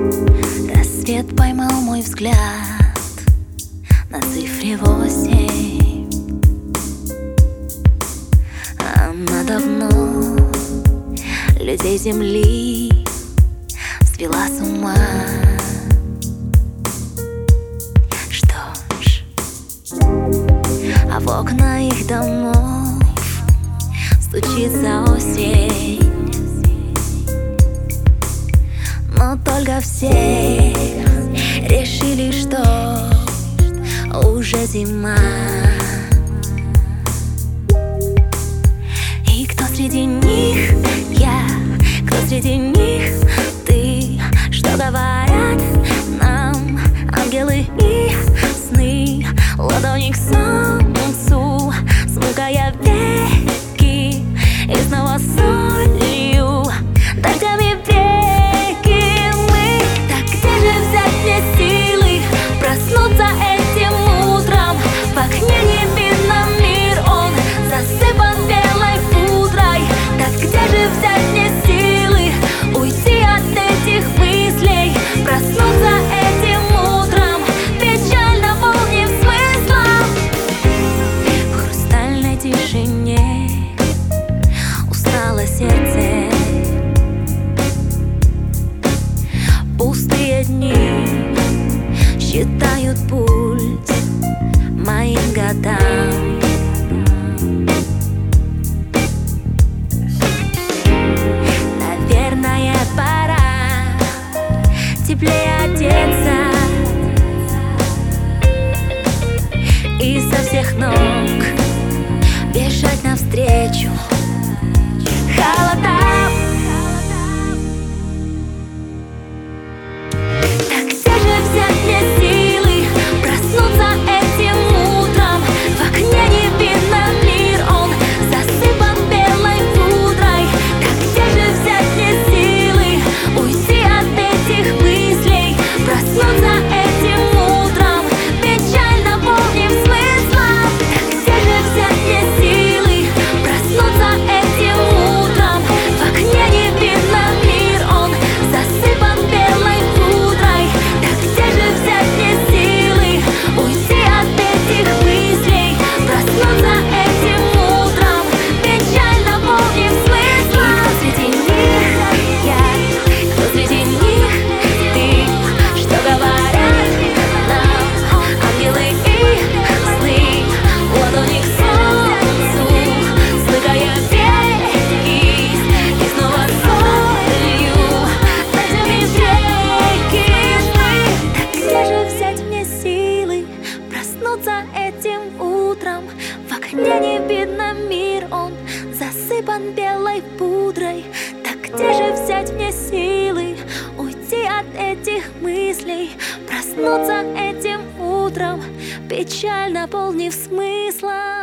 Рассвет поймал мой взгляд на цифре 8. Она давно людей земли свела с ума. Что ж, а в окна их домов стучится осень. Но только все решили, что уже зима. И кто среди них я, кто среди них ты? Что говорят нам ангелы и сны? Ладони к солнцу, смыкая веки, и снова солью, дождями веки мы. Так где же взять мне силы проснуться этим утром? В окне не видно мир, он засыпан белой пудрой. Так где же взять мне силы уйти от этих мыслей, проснуться этим утром, печально полнив смыслом? В хрустальной тишине устало сердце. Пустые дни считают пульс моим годам. Наверное, пора теплее одеться и со всех ног бежать навстречу холодам. Так где же взять мне силы проснуться этим утром? В окне не видно мир, он засыпан белой пудрой. Так где же взять мне силы уйти от этих мыслей, проснуться этим утром, печально полнив смыслом? Так где же взять мне силы проснуться этим утром? В окне не видно мир, он засыпан белой пудрой. Так где же взять мне силы уйти от этих мыслей, проснуться этим утром, печально полнив смыслом? Кто среди них я, кто среди них ты? Что говорят нам ангелы и сны? Ладони к солнцу, смыкая веки, и снова солью, дождями веки мы. Так где же взять мне силы проснуться этим утром? В окне не видно мир, он засыпан белой пудрой. Так где же взять мне силы уйти от этих мыслей, проснуться этим утром, печально полнив смыслом?